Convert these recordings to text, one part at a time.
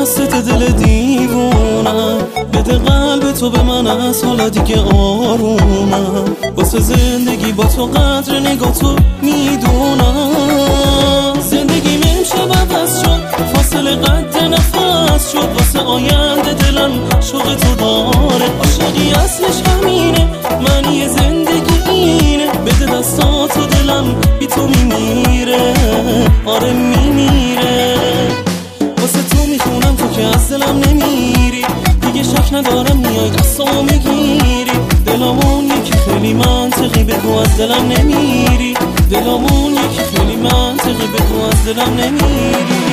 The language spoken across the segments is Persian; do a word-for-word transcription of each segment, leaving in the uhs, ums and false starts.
دستت دل دیوونم، بده قلب تو به من از حالا دیگه آرومم. واسه زندگی با تو قدر نگاه تو میدونم. زندگی امشب عوض شد، فاصله قد نفس شد. واسه آینده دلم شوق تو داره، عاشقی اصلش همینه، معنی زندگی اینه. بده دستاتو دلم بی تو میمیره، آره میمیره. واسه تو میخونم تو که از دلم نمیری، دیگه شک ندارم میای دستامو میگیری. دلامون یکی خیلی منطقی، بگو از دلم نمیری. دلامون یکی خیلی منطقی، بگو از دلم نمیری.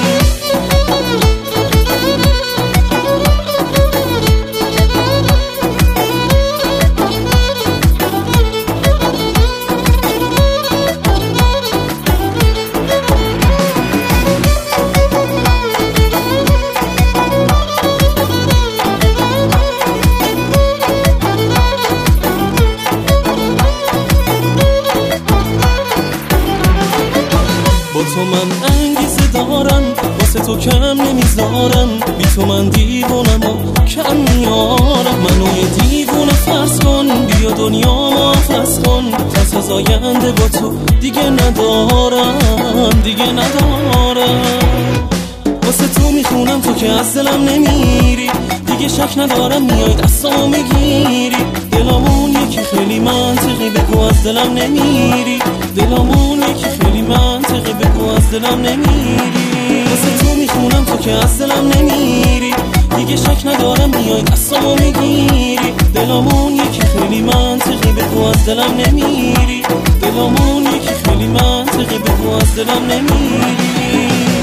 با تو من انگیزه دارم، واسه تو کم نمیذارم. بی تو من دیوونم و کم میارم. منو یه دیوونه فرض کن، بیا دنیا محفظ کن. ترس از آینده با تو دیگه ندارم، دیگه ندارم. واسه تو میخونم تو که از دلم نمیری، دیگه شک ندارم میای دستامو میگیری. دلامون یکی خیلی منطقی، بگو از دلم نمیری. دلامون یکی خیلی منطقی، بگو از دلم نمیری. واسه تو میخونم تو که از دلم نمیری، دیگه شک ندارم میای دستامو میگیری. دلامون یکی خیلی منطقی، بگو از دلم نمیری. دلامون یکی خیلی منطقی، بگو از دلم نمیری.